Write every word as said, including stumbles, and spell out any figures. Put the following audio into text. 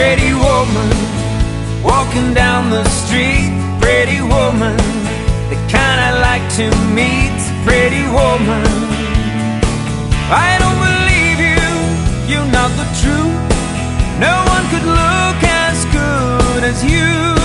Pretty woman, walking down the street. Pretty woman, the kind I like to meet. Pretty woman, I don't believe you, you're not the truth. No one could look as good as you.